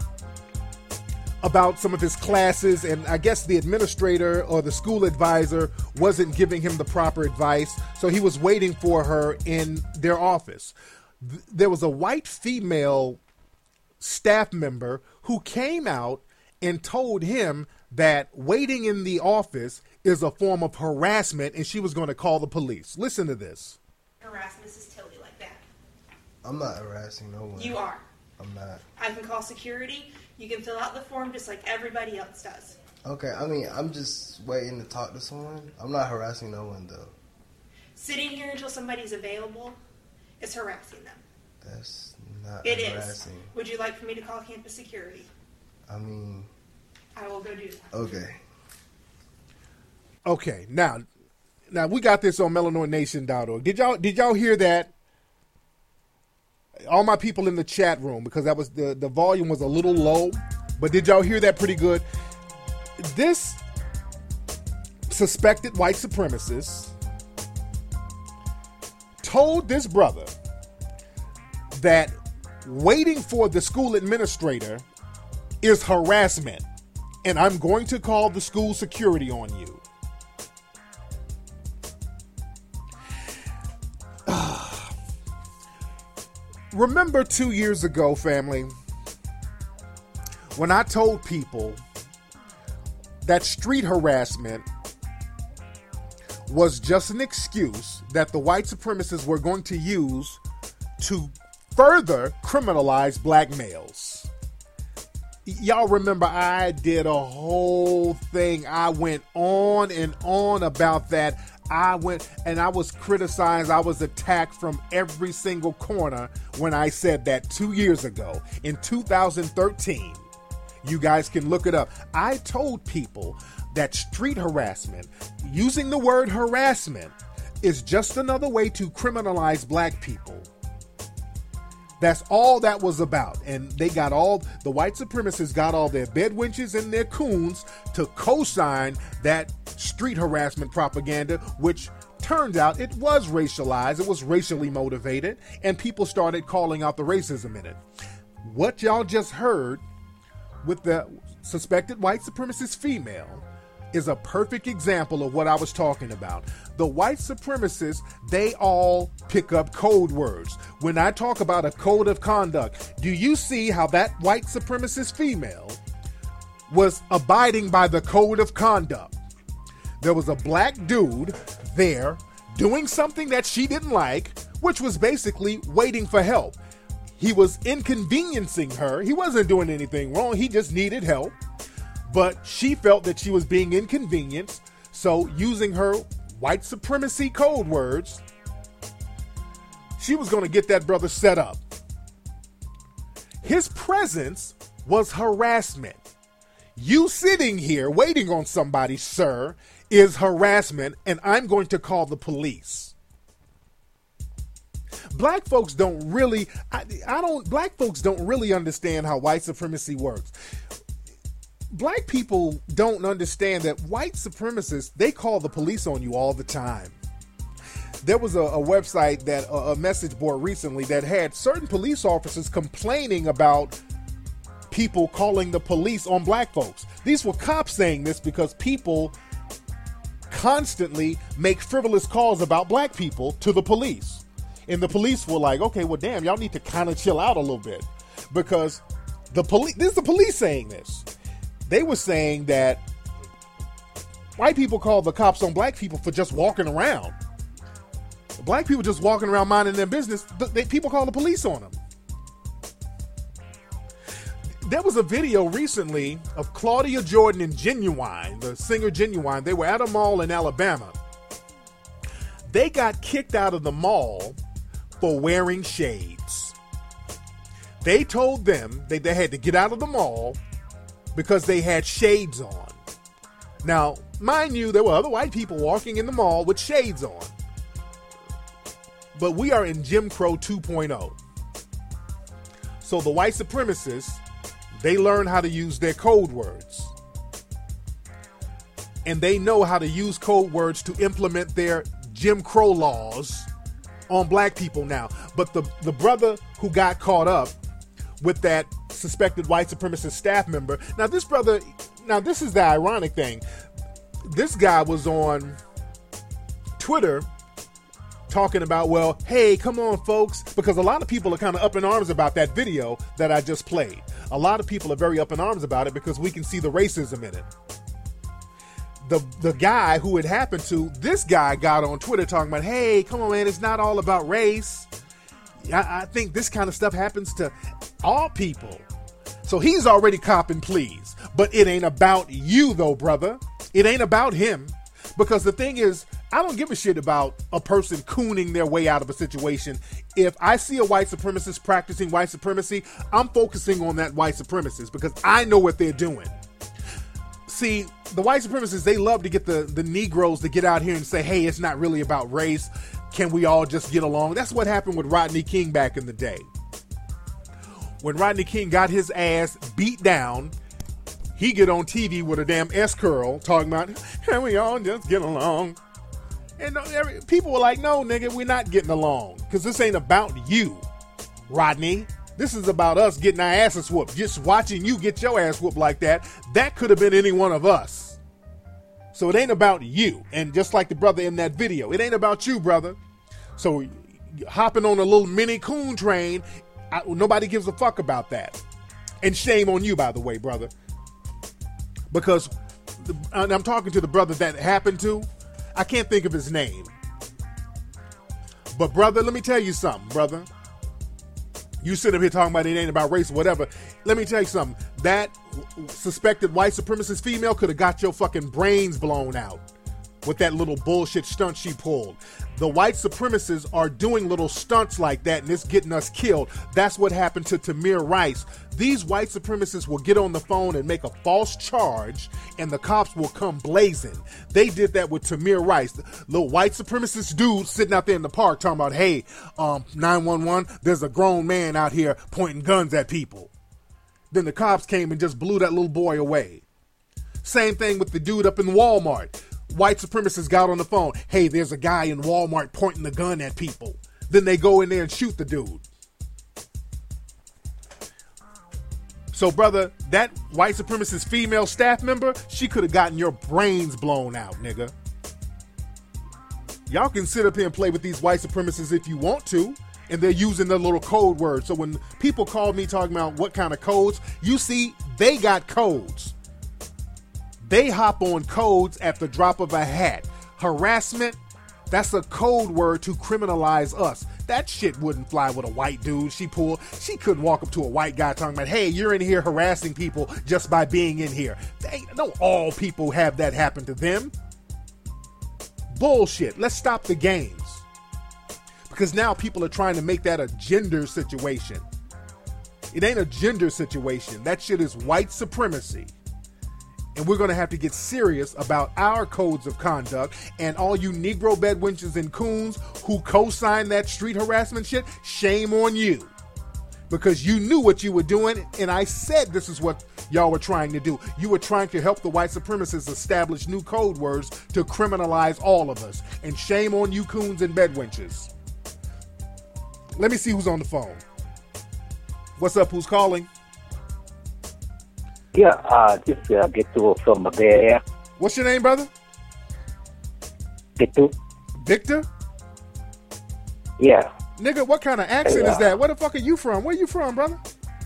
about some of his classes, and I guess the administrator or the school advisor wasn't giving him the proper advice, so he was waiting for her in their office. There was a white female staff member who came out and told him that waiting in the office is a form of harassment, and she was going to call the police. Listen to this. Harass Missus Tilley like that. I'm not harassing no one. You are. I'm not. I can call security. You can fill out the form just like everybody else does. Okay, I mean, I'm just waiting to talk to someone. I'm not harassing no one, though. Sitting here until somebody's available is harassing them. That's not it harassing. It is. Would you like for me to call campus security? I mean... I will go do that. Okay. Okay, now, now we got this on melanoid nation dot org. Did y'all did y'all hear that? All my people in the chat room, because that was the, the volume was a little low, but did y'all hear that pretty good? This suspected white supremacist told this brother that waiting for the school administrator is harassment, and I'm going to call the school security on you. Remember two years ago, family, when I told people that street harassment was just an excuse that the white supremacists were going to use to further criminalize black males. Y- y'all remember I did a whole thing. I went on and on about that. I went and I was criticized. I was attacked from every single corner when I said that two years ago in two thousand thirteen. You guys can look it up. I told people that street harassment, using the word harassment, is just another way to criminalize black people. That's all that was about. And they got all, the white supremacists got all their bedwenches and their coons to co-sign that street harassment propaganda, which turns out it was racialized, it was racially motivated, and people started calling out the racism in it. What y'all just heard with the suspected white supremacist female is a perfect example of what I was talking about. The white supremacists, they all pick up code words. When I talk about a code of conduct, do you see how that white supremacist female was abiding by the code of conduct? There was a black dude there doing something that she didn't like, which was basically waiting for help. He was inconveniencing her. He wasn't doing anything wrong. He just needed help. But she felt that she was being inconvenienced. So using her white supremacy code words, she was going to get that brother set up. His presence was harassment. You sitting here waiting on somebody, sir, is harassment, and I'm going to call the police. Black folks don't really, I, I don't, black folks don't really understand how white supremacy works. Black people don't understand that white supremacists, they call the police on you all the time. There was a, a website, that a, a message board recently that had certain police officers complaining about people calling the police on black folks. These were cops saying this because people constantly make frivolous calls about black people to the police. And the police were like, okay, well, damn, y'all need to kind of chill out a little bit, because the police, this is the police saying this. They were saying that white people call the cops on black people for just walking around. Black people just walking around minding their business, they, people call the police on them. There was a video recently of Claudia Jordan and Genuine, the singer Genuine. They were at a mall in Alabama. They got kicked out of the mall for wearing shades. They told them that they had to get out of the mall because they had shades on. Now, mind you, there were other white people walking in the mall with shades on. But we are in Jim Crow two point oh. So the white supremacists, they learn how to use their code words. And they know how to use code words to implement their Jim Crow laws on black people now. But the, the brother who got caught up with that suspected white supremacist staff member. Now this brother, now this is the ironic thing. This guy was on Twitter talking about, well, hey, come on, folks, because a lot of people are kind of up in arms about that video that I just played. A lot of people are very up in arms about it because we can see the racism in it. The the guy who it happened to, this guy got on Twitter talking about, hey, come on, man, it's not all about race. I, I think this kind of stuff happens to all people. So he's already copping pleas. But it ain't about you, though, brother. It ain't about him. Because the thing is, I don't give a shit about a person cooning their way out of a situation. If I see a white supremacist practicing white supremacy, I'm focusing on that white supremacist because I know what they're doing. See, the white supremacists, they love to get the, the Negroes to get out here and say, hey, it's not really about race. Can we all just get along? That's what happened with Rodney King back in the day. When Rodney King got his ass beat down, he get on T V with a damn S-curl talking about, can we all just get along? And every, people were like, no, nigga, we're not getting along. Because this ain't about you, Rodney. This is about us getting our asses whooped. Just watching you get your ass whooped like that, that could have been any one of us. So it ain't about you. And just like the brother in that video, it ain't about you, brother. So hopping on a little mini coon train, I, nobody gives a fuck about that. And shame on you, by the way, brother. Because the, I'm talking to the brother that happened to. I can't think of his name. But brother, let me tell you something, brother. You sit up here talking about it ain't about race or whatever. Let me tell you something. That suspected white supremacist female could have got your fucking brains blown out with that little bullshit stunt she pulled. The white supremacists are doing little stunts like that, and it's getting us killed. That's what happened to Tamir Rice. These white supremacists will get on the phone and make a false charge, and the cops will come blazing. They did that with Tamir Rice. The little white supremacist dude sitting out there in the park talking about, hey, um, nine one one, there's a grown man out here pointing guns at people. Then the cops came and just blew that little boy away. Same thing with the dude up in Walmart. White supremacists got on the phone. Hey, there's a guy in Walmart pointing the gun at people. Then they go in there and shoot the dude. So, brother, that white supremacist female staff member, she could have gotten your brains blown out, nigga. Y'all can sit up here and play with these white supremacists if you want to, and they're using their little code words. So when people call me talking about what kind of codes, you see, they got codes. They hop on codes at the drop of a hat. Harassment, that's a code word to criminalize us. That shit wouldn't fly with a white dude she pulled. She couldn't walk up to a white guy talking about, hey, you're in here harassing people just by being in here. They, don't all people have that happen to them. Bullshit. Let's stop the games. Because now people are trying to make that a gender situation. It ain't a gender situation. That shit is white supremacy. And we're going to have to get serious about our codes of conduct. And all you Negro bedwenches and coons who co-signed that street harassment shit, shame on you. Because you knew what you were doing, and I said this is what y'all were trying to do. You were trying to help the white supremacists establish new code words to criminalize all of us. And shame on you coons and bedwenches. Let me see who's on the phone. What's up? Who's calling? Yeah, uh, just uh, get to from the Bay Area. What's your name, brother? Victor. Victor? Yeah. Nigga, what kind of accent hey, uh, is that? Where the fuck are you from? Where you from, brother?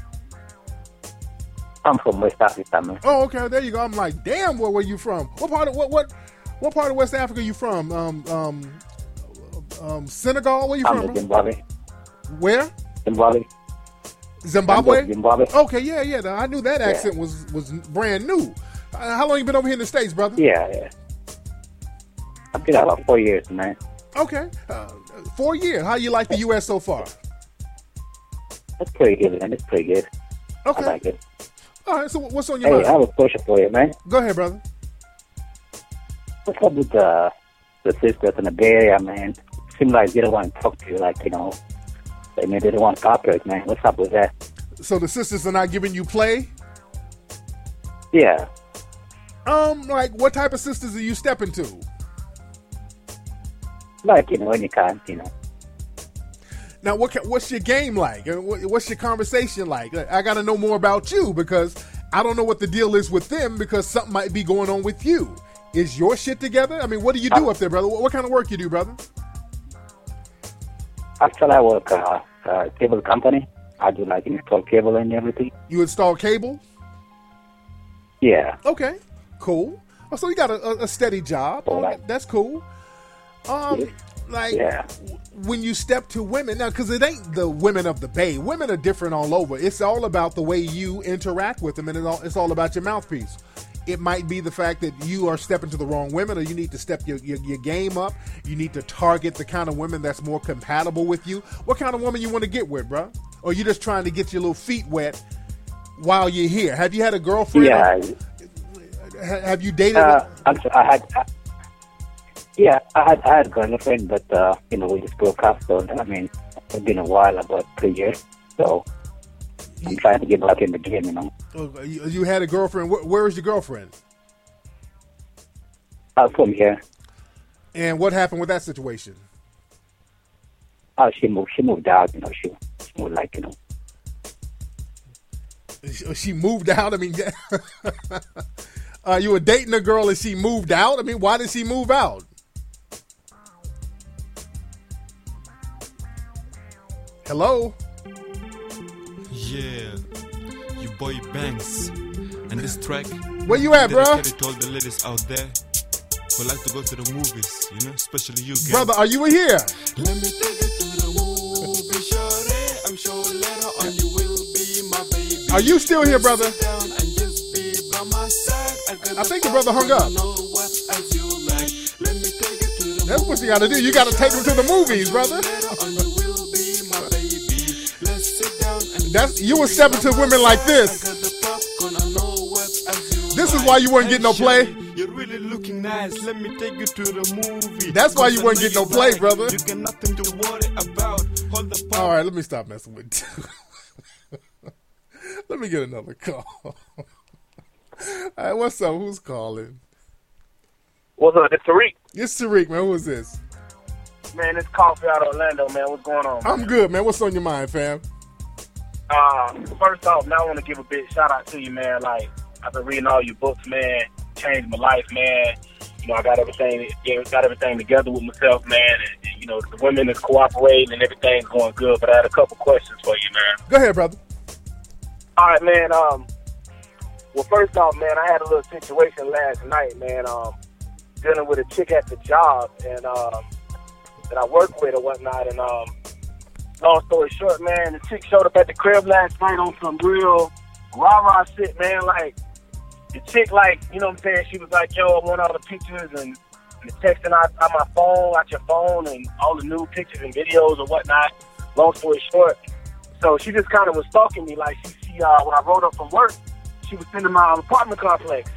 I'm from West Africa, man. Oh, okay. There you go. I'm like, damn, where were you from? What part of what what what part of West Africa are you from? Um, um, um, Senegal? Where you I'm from? from Zimbabwe. Where? Zimbabwe. Zimbabwe? Zimbabwe. Okay, yeah, yeah. I knew that accent yeah. was was brand new. Uh, how long you been over here in the States, brother? Yeah, yeah. I've been about four years, man. Okay, uh, four years. How you like the U S so far? That's pretty good, man. It's pretty good. Okay. I like it. All right, so what's on your hey, mind? I have a question for you, man. Go ahead, brother. What's up with the, the sisters in the Bay Area, man? Seems like they don't want to talk to you, like, you know, they maybe they don't want to cooperate, man. What's up with that? So the sisters are not giving you play? Yeah. Um, like, what type of sisters are you stepping to? Like, you know, any kind, you know. Now, what what's your game like? What's your conversation like? I got to know more about you because I don't know what the deal is with them because something might be going on with you. Is your shit together? I mean, what do you do uh, up there, brother? What, what kind of work you do, brother? Actually, I work at uh, a cable company. I do, like, install cable and everything. You install cable? Yeah. Okay, cool. Oh, so you got a, a steady job. Oh, right. That's cool. Um, yeah. Like, yeah. when you step to women, now, because it ain't the women of the Bay. Women are different all over. It's all about the way you interact with them, and it's all, it's all about your mouthpiece. It might be the fact that you are stepping to the wrong women, or you need to step your, your, your game up. You need to target the kind of women that's more compatible with you. What kind of woman you want to get with, bro? Or you just trying to get your little feet wet while you're here? Have you had a girlfriend? Yeah. Or, have you dated? Uh, actually, I had... I, Yeah, I had I had a girlfriend, but uh, you know, we just broke up. So I mean, it's been a while, about three years. So I'm you, trying to get back in the game, you know. You, you had a girlfriend. Where, where is your girlfriend? Uh, from here. And what happened with that situation? Oh, she moved. She moved out. You know, she, she moved like you know. She, she moved out. I mean, uh, you were dating a girl and she moved out. I mean, why did she move out? Hello? Yeah, you boy Banks. And this track, where you at, bro? Dedicated to all the ladies out there who like to go to the movies, you know, especially you guys. Brother, are you here? Let me take you to the movie, shorty. I'm sure later Are you still here, brother? I think the brother hung up. That's what you gotta do. You gotta take him to the movies, brother. That's you were stepping to women like this. This is why you weren't getting no play. You're really looking nice. Let me take you to the movie. That's why you weren't getting no play, brother. You got nothing to worry about. Hold the All right, let me stop messing with you. Let me get another call. All right, what's up? Who's calling? What's up? It's Tariq. It's Tariq, man. Who's this? Man, it's Coffee out of Orlando, man. What's going on? Man? I'm good, man. What's on your mind, fam? Uh, first off, now I want to give a big shout out to you, man. Like, I've been reading all your books, man. Changed my life, man. You know, I got everything, got everything together with myself, man. And, and you know, the women is cooperating and everything's going good. But I had a couple questions for you, man. Go ahead, brother. All right, man. Um, well, first off, man, I had a little situation last night, man. Um, dealing with a chick at the job and um, that I work with or whatnot. And um, long story short, man, the chick showed up at the crib last night on some real rah-rah shit, man. Like, the chick, like, you know what I'm saying? She was like, yo, I want all the pictures and, and the texting out, out my phone, out your phone, and all the new pictures and videos or whatnot. Long story short. So she just kind of was stalking me. Like, she, she uh, when I rolled up from work, she was sending my apartment complex.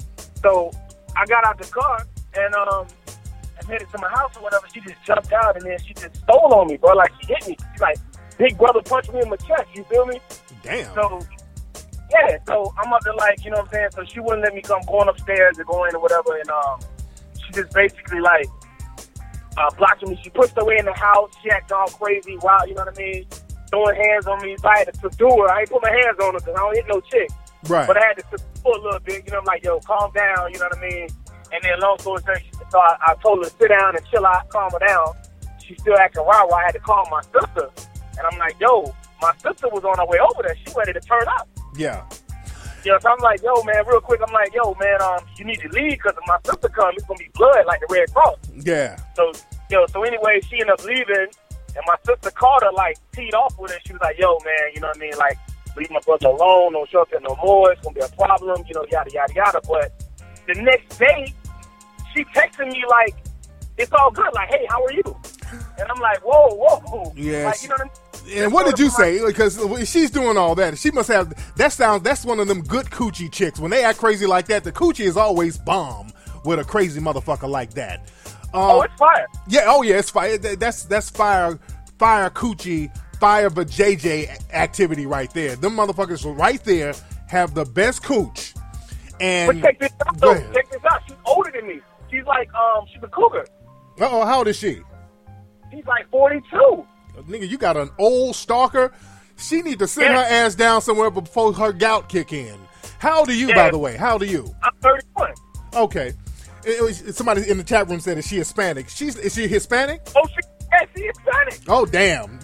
So I got out the car and um, I headed to my house or whatever. She just jumped out and then she just stole on me, bro. Like, she hit me. She like, big brother punched me in my chest. You feel me? Damn. So, yeah. So I'm up there like, you know what I'm saying? So she wouldn't let me come going upstairs or go in or whatever. And um, she just basically like uh, blocking me. She pushed her way in the house. She acted all crazy, wild, you know what I mean? Throwing hands on me. So I had to subdue her. I ain't put my hands on her because I don't hit no chick. Right. But I had to subdue her a little bit. You know, I'm like, yo, calm down. You know what I mean? And then long story short, so I, I told her to sit down and chill out, calm her down. She's still acting wild. I had to call my sister. And I'm like, yo, my sister was on her way over there. She ready to turn up. Yeah. You know, so I'm like, yo, man, real quick. I'm like, yo, man, um, you need to leave because if my sister comes, it's going to be blood like the Red Cross. Yeah. So, yo, so anyway, she ended up leaving. And my sister called her, like, teed off with her. She was like, yo, man, you know what I mean? Like, leave my brother alone. Don't show up there no more. It's going to be a problem. You know, yada, yada, yada. But the next day, she texted me, like, it's all good. Like, hey, how are you? And I'm like, whoa, whoa. Yes. Like, you know what I mean? And what did you say? Because she's doing all that. She must have, that sounds, that's one of them good coochie chicks. When they act crazy like that, the coochie is always bomb with a crazy motherfucker like that. Um, oh, it's fire. Yeah, oh yeah, it's fire. That's that's fire, fire coochie, fire but J J activity right there. Them motherfuckers right there have the best cooch. And but check this out, though. Check this out. She's older than me. She's like, um, she's a cougar. Uh-oh, how old is she? She's like forty-two. Nigga, you got an old stalker. She need to sit yeah. her ass down somewhere before her gout kick in. How old are you, yeah. by the way? How old are you? I'm thirty-one. Okay. It was, somebody in the chat room said, is she Hispanic? She's Is she Hispanic? Oh, she, yeah, she Hispanic. Oh, damn.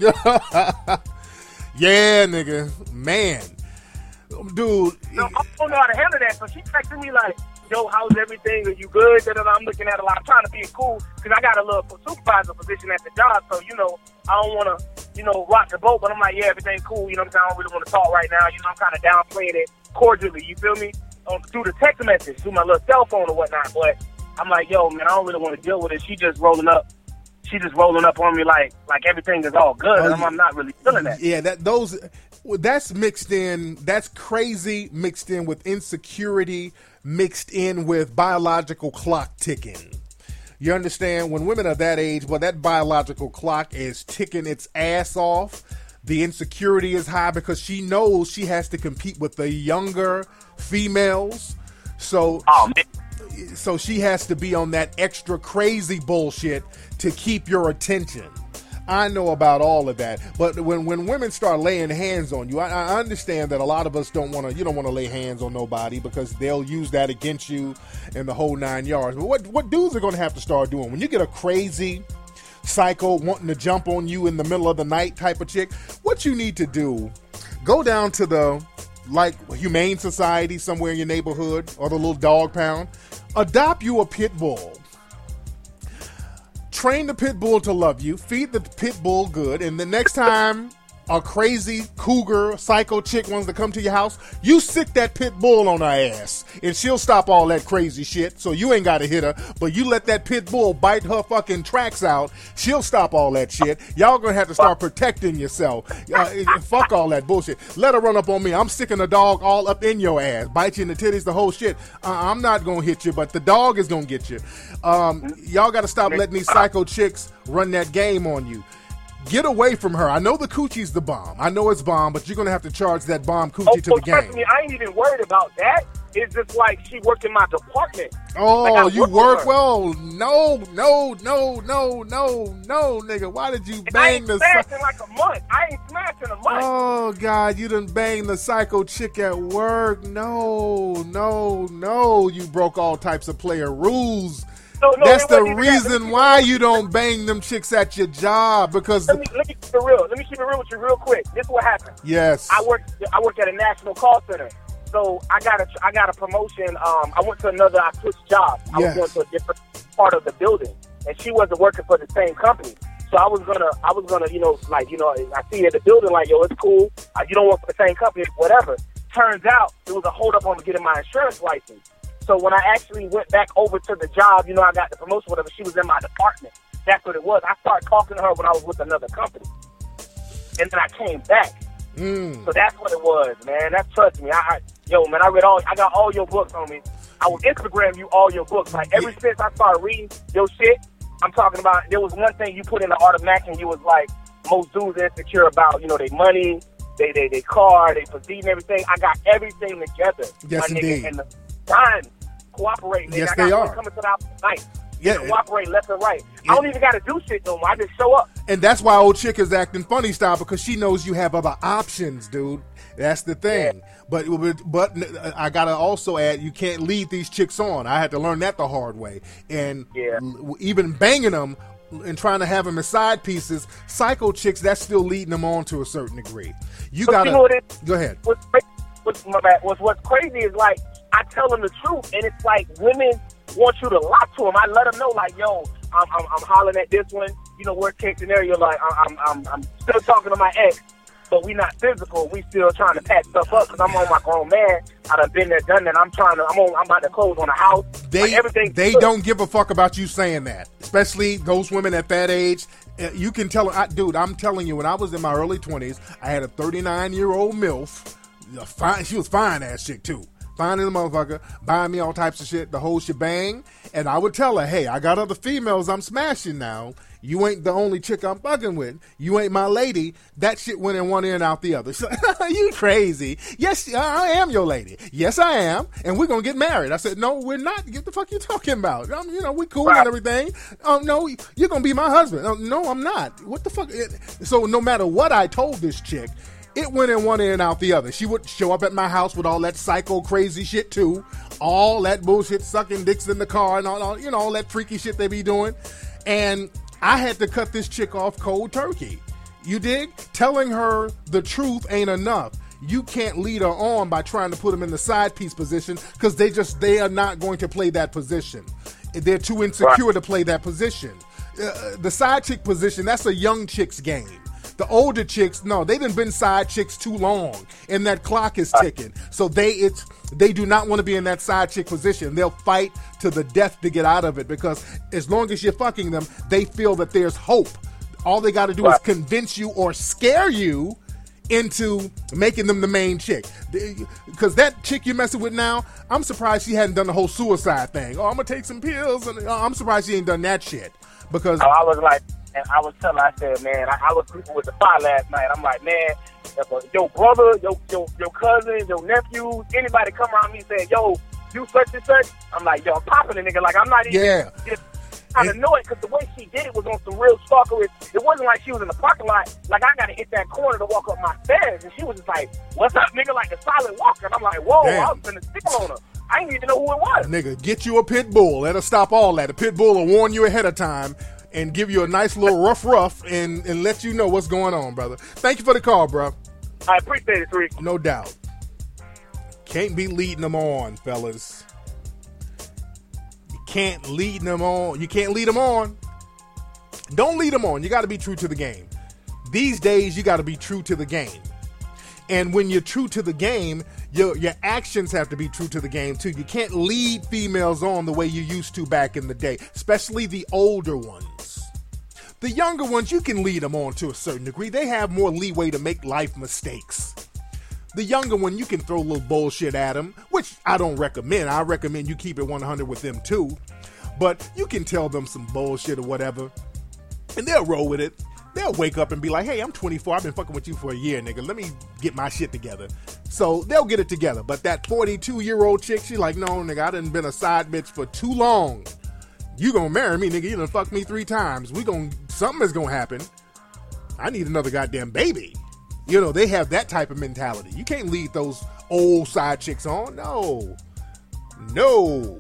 Yeah, nigga. Man. Dude. No, I don't know how to handle that. So she texted me like, yo, how's everything? Are you good? I'm looking at a lot. I'm trying to be cool because I got a little supervisor position at the job. So, you know, I don't want to, you know, rock the boat. But I'm like, yeah, everything cool. You know what I'm saying? I don't really want to talk right now. You know, I'm kind of downplaying it cordially. You feel me? Um, through the text message, through my little cell phone or whatnot. But I'm like, yo, man, I don't really want to deal with it. She just rolling up. She just rolling up on me like like everything is all good. Oh, and I'm, I'm not really feeling that. Yeah, that those that's mixed in. That's crazy mixed in with insecurity, mixed in with biological clock ticking. You understand? When women are that age, well, that biological clock is ticking its ass off. The insecurity is high because she knows she has to compete with the younger females. So, oh, man. So she has to be on that extra crazy bullshit to keep your attention. I know about all of that, but when when women start laying hands on you, I, I understand that a lot of us don't want to. You don't want to lay hands on nobody because they'll use that against you in the whole nine yards. But what what dudes are going to have to start doing when you get a crazy psycho wanting to jump on you in the middle of the night type of chick? What you need to do, go down to the like Humane Society somewhere in your neighborhood or the little dog pound. Adopt you a pit bull. Train the pit bull to love you. Feed the pit bull good. And the next time a crazy cougar, psycho chick wants to come to your house, you sick that pit bull on her ass, and she'll stop all that crazy shit. So you ain't got to hit her, but you let that pit bull bite her fucking tracks out, she'll stop all that shit. Y'all gonna have to start protecting yourself. Uh, fuck all that bullshit. Let her run up on me. I'm sticking the dog all up in your ass, bite you in the titties, the whole shit. Uh, I'm not gonna hit you, but the dog is gonna get you. Um, y'all got to stop letting these psycho chicks run that game on you. Get away from her. I know the coochie's the bomb. I know it's bomb, but you're going to have to charge that bomb coochie oh, to oh, the game. Me, I ain't even worried about that. It's just like she worked in my department. Oh, like you work, work well. No, no, no, no, no, no, nigga. Why did you bang I ain't the... smashing like a month. I ain't smashing a month. Oh, God, you done banged the psycho chick at work. No, no, no. You broke all types of player rules. No, no, That's the that. reason why you don't bang them chicks at your job, because let me, let me keep it real. Let me keep it real with you real quick. This is what happened. Yes. I work. I work at a national call center, so I got a I got a promotion. Um, I went to another. I switched jobs. I yes. was going to a different part of the building, and she wasn't working for the same company. So I was gonna, I was gonna, you know, like you know, I see her at the building, like yo, it's cool. Uh, you don't work for the same company, whatever. Turns out it was a hold up on getting my insurance license. So when I actually went back over to the job, you know, I got the promotion, whatever, she was in my department. That's what it was. I started talking to her when I was with another company. And then I came back. Mm. So that's what it was, man. That's, trust me. I, I Yo, man, I read all, I got all your books on me. I would Instagram you all your books. Like, ever since I started reading your shit, I'm talking about, there was one thing you put in the Art of Matching, you was like, most dudes insecure about, you know, their money, they, they, they car, they physique and everything. I got everything together. Yes, my indeed. Nigga, and the time cooperate, nigga. Yes, I got they are. coming to the house tonight. Yeah, cooperate left and right. Yeah. I don't even got to do shit no more. I just show up. And that's why old chick is acting funny style, because she knows you have other options, dude. That's the thing. Yeah. But but I gotta also add, you can't lead these chicks on. I had to learn that the hard way. And yeah. even banging them and trying to have them as side pieces, psycho chicks, that's still leading them on to a certain degree. You but gotta you know what it, go ahead. What's, what's, my bad, what's, what's crazy is like, I tell them the truth, and it's like women want you to lie to them. I let them know, like, yo, I'm, I'm, I'm hollering at this one. You know, worst case scenario, like, I'm, I'm, I'm still talking to my ex, but we not physical. We still trying to patch stuff up because I'm on my grown man. I done been there, done that. I'm trying to. I'm on. I'm about to close on a house. They like, everything. They good. don't give a fuck about you saying that, especially those women at that age. You can tell, I, dude. I'm telling you, when I was in my early twenties, I had a thirty-nine year old MILF. Fine, she was fine ass chick too. Fine as a motherfucker, buying me all types of shit, the whole shebang. And I would tell her, hey, I got other females I'm smashing now. You ain't the only chick I'm fucking with. You ain't my lady. That shit went in one ear and out the other. So, you crazy. Yes, I am your lady. Yes, I am. And we're going to get married. I said, no, we're not. What the fuck you talking about? Um, you know, we cool right. and everything. Um, no, you're going to be my husband. Um, no, I'm not. What the fuck? So no matter what I told this chick, it went in one ear and out the other. She would show up at my house with all that psycho crazy shit too. All that bullshit, sucking dicks in the car and all, all you know, all that freaky shit they be doing. And I had to cut this chick off cold turkey. You dig? Telling her the truth ain't enough. You can't lead her on by trying to put them in the side piece position, because they just, they are not going to play that position. They're too insecure right. to play that position. Uh, the side chick position, that's a young chick's game. The older chicks, no, they done been side chicks too long, and that clock is ticking. So they it's they do not want to be in that side chick position. They'll fight to the death to get out of it, because as long as you're fucking them, they feel that there's hope. All they got to do right. is convince you or scare you into making them the main chick. Because that chick you're messing with now, I'm surprised she hadn't done the whole suicide thing. Oh, I'm going to take some pills, and oh, I'm surprised she ain't done that shit. Because oh, I was like, and I was telling, I said, man, I, I was sleeping with the fire last night. I'm like, man, if a, your brother, your, your your cousin, your nephew, anybody come around me and say, yo, you such and such, I'm like, yo, I'm popping a nigga. Like, I'm not even yeah. just kind of know it, because the way she did it was on some real stalkerish. It wasn't like she was in the parking lot. Like, I got to hit that corner to walk up my stairs. And she was just like, what's up, nigga? Like a solid walker. And I'm like, whoa, Damn. I was finna stick on her. I didn't even know who it was. Nigga, get you a pit bull. Let her stop all that. A pit bull will warn you ahead of time and give you a nice little rough rough and, and let you know what's going on, brother. Thank you for the call, bro. I appreciate it, Tariq. No doubt. Can't be leading them on, fellas. You can't lead them on. You can't lead them on. Don't lead them on. You got to be true to the game. These days, you got to be true to the game. And when you're true to the game, your your actions have to be true to the game, too. You can't lead females on the way you used to back in the day, especially the older ones. The younger ones, you can lead them on to a certain degree. They have more leeway to make life mistakes. The younger one, you can throw a little bullshit at them, which I don't recommend. I recommend you keep it one hundred with them, too. But you can tell them some bullshit or whatever, and they'll roll with it. They'll wake up and be like, hey, I'm twenty-four. I've been fucking with you for a year, nigga. Let me get my shit together. So they'll get it together. But that forty-two-year-old chick, she's like, no, nigga, I done been a side bitch for too long. You gonna marry me, nigga. You done fucked me three times. We gonna, something is gonna happen. I need another goddamn baby. You know, they have that type of mentality. You can't lead those old side chicks on. No. No.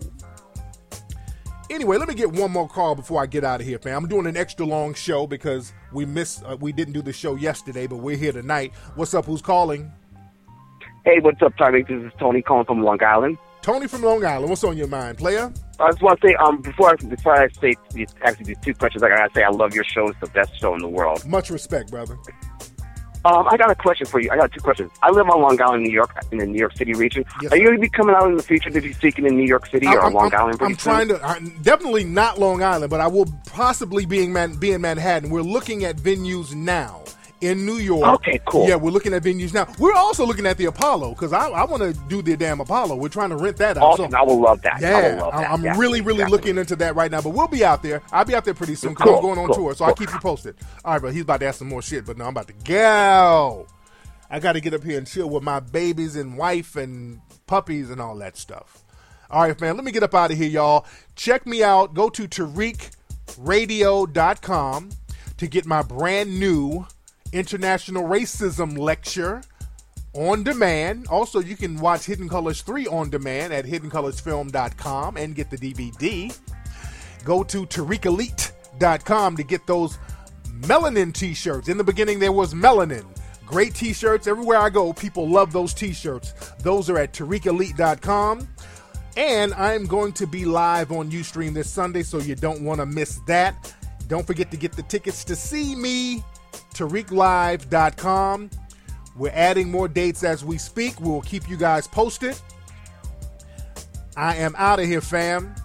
Anyway, let me get one more call before I get out of here, fam. I'm doing an extra long show because we missed, uh, we didn't do the show yesterday, but we're here tonight. What's up? Who's calling? Hey, what's up, Tyreek? This is Tony calling from Long Island. Tony from Long Island. What's on your mind, player? I just want to say, um, before I, before I say these, actually these two questions, I gotta say I love your show. It's the best show in the world. Much respect, brother. Um, I got a question for you. I got two questions. I live on Long Island, New York, in the New York City region. Yes, Are you going to be coming out in the future to be speaking in New York City or I'm, Long I'm, Island? I'm trying to, I, definitely not Long Island, but I will possibly be in, Man, be in Manhattan. We're looking at venues now in New York. Okay, cool. Yeah, we're looking at venues now. We're also looking at the Apollo because I, I want to do the damn Apollo. We're trying to rent that out. Awesome. So, I will love that. Yeah, I will love that. I'm yeah, really, really exactly. looking into that right now. But we'll be out there. I'll be out there pretty soon because Cool, I'm going on cool, tour. So cool. I'll keep you posted. All right, bro. He's about to ask some more shit, but no, I'm about to go. I got to get up here and chill with my babies and wife and puppies and all that stuff. All right, man, let me get up out of here, y'all. Check me out. Go to Tariq Radio dot com to get my brand new International Racism Lecture on demand. Also, you can watch Hidden Colors three on demand at hidden colors film dot com and get the D V D. Go to Tariq Elite dot com to get those melanin t-shirts. In the beginning, there was melanin. Great t-shirts. Everywhere I go, people love those t-shirts. Those are at Tariq Elite dot com. And I'm going to be live on Ustream this Sunday, so you don't want to miss that. Don't forget to get the tickets to see me, Tariq Live dot com. We're adding more dates as we speak. We'll keep you guys posted. I am out of here, fam.